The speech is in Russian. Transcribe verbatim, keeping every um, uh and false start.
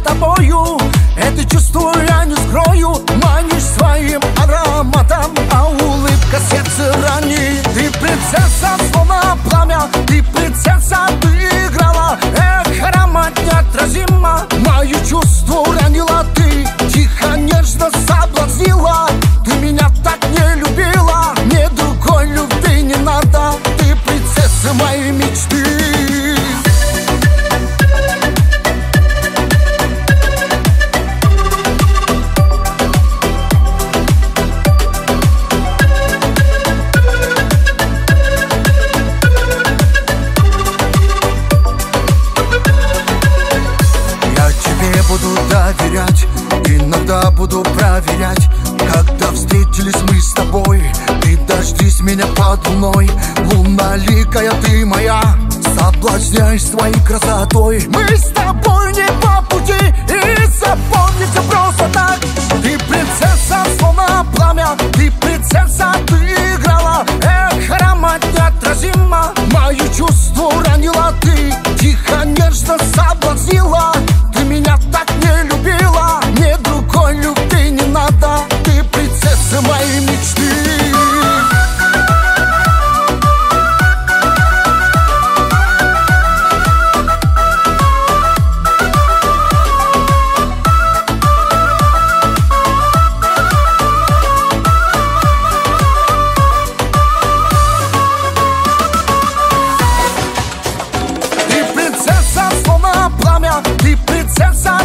тобою. Это чувство я не скрою. Манишь своим ароматом, а улыбка сердце ранит. Ты принцесса, словно пламя, ты принцесса, ты играла. Эх, аромат неотразимо, мое чувство ранила ты. Тихо, нежно соблазнила. Ты меня так не любила, мне другой любви не надо. Ты принцесса моей мечты. Буду доверять, иногда буду проверять. Когда встретились мы с тобой, ты дождись меня под луной. Луналикая ты моя, соблазняешь своей красотой. Мы с тобой не по пути, и запомни все просто так. Ты принцесса, словно пламя, ты принцесса, ты играла. Эх, аромат неотразимо, мое чувство ранила ты. Тихо, нежно соблазнила. Ты меня так не любила, мне другой любви не надо. Ты принцесса моей мечты. Ты принцесса, словно пламя, ты принцесса,